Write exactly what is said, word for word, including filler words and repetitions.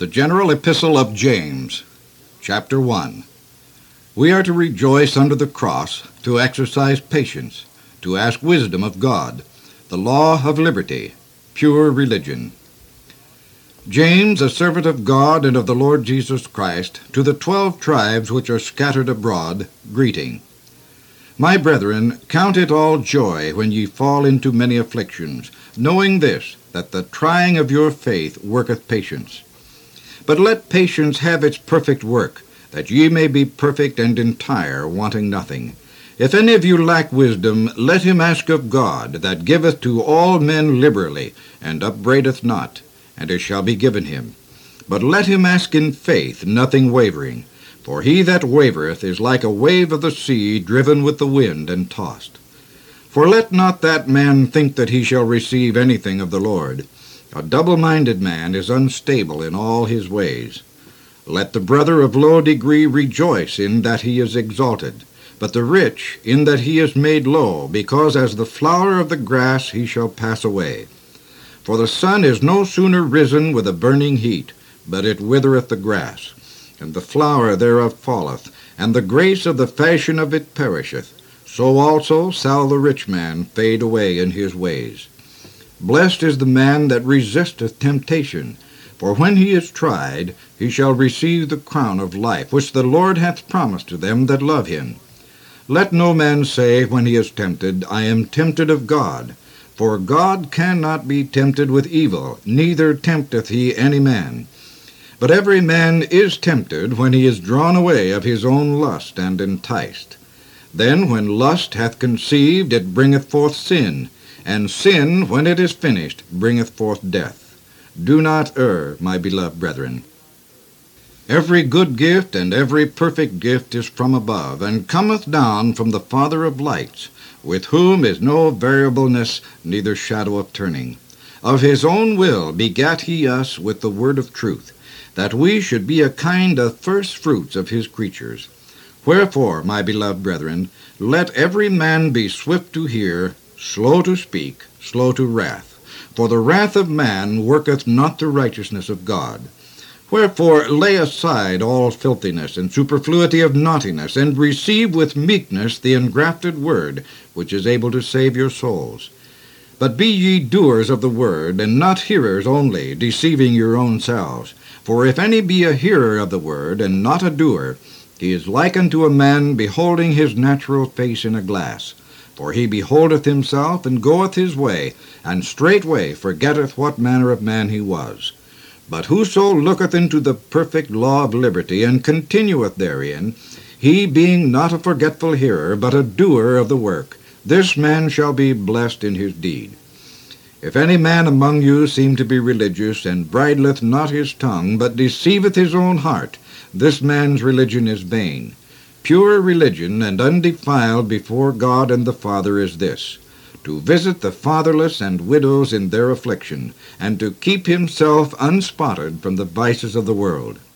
The General Epistle of James, Chapter one. We are to rejoice under the cross, to exercise patience, to ask wisdom of God, the law of liberty, pure religion. James, a servant of God and of the Lord Jesus Christ, to the twelve tribes which are scattered abroad, greeting. My brethren, count it all joy when ye fall into many afflictions, knowing this, that the trying of your faith worketh patience. But let patience have its perfect work, that ye may be perfect and entire, wanting nothing. If any of you lack wisdom, let him ask of God, that giveth to all men liberally, and upbraideth not, and it shall be given him. But let him ask in faith, nothing wavering. For he that wavereth is like a wave of the sea, driven with the wind and tossed. For let not that man think that he shall receive anything of the Lord. A double-minded man is unstable in all his ways. Let the brother of low degree rejoice in that he is exalted, but the rich in that he is made low, because as the flower of the grass he shall pass away. For the sun is no sooner risen with a burning heat, but it withereth the grass, and the flower thereof falleth, and the grace of the fashion of it perisheth. So also shall the rich man fade away in his ways. Blessed is the man that resisteth temptation, for when he is tried, he shall receive the crown of life, which the Lord hath promised to them that love him. Let no man say when he is tempted, I am tempted of God. For God cannot be tempted with evil, neither tempteth he any man. But every man is tempted when he is drawn away of his own lust and enticed. Then when lust hath conceived, it bringeth forth sin, and sin, when it is finished, bringeth forth death. Do not err, my beloved brethren. Every good gift and every perfect gift is from above, and cometh down from the Father of lights, with whom is no variableness, neither shadow of turning. Of his own will begat he us with the word of truth, that we should be a kind of first fruits of his creatures. Wherefore, my beloved brethren, let every man be swift to hear, slow to speak, slow to wrath. For the wrath of man worketh not the righteousness of God. Wherefore lay aside all filthiness and superfluity of naughtiness, and receive with meekness the engrafted word, which is able to save your souls. But be ye doers of the word, and not hearers only, deceiving your own selves. For if any be a hearer of the word, and not a doer, he is like unto a man beholding his natural face in a glass. For he beholdeth himself, and goeth his way, and straightway forgetteth what manner of man he was. But whoso looketh into the perfect law of liberty, and continueth therein, he being not a forgetful hearer, but a doer of the work, this man shall be blessed in his deed. If any man among you seem to be religious, and bridleth not his tongue, but deceiveth his own heart, this man's religion is vain. Pure religion and undefiled before God and the Father is this, to visit the fatherless and widows in their affliction, and to keep himself unspotted from the vices of the world.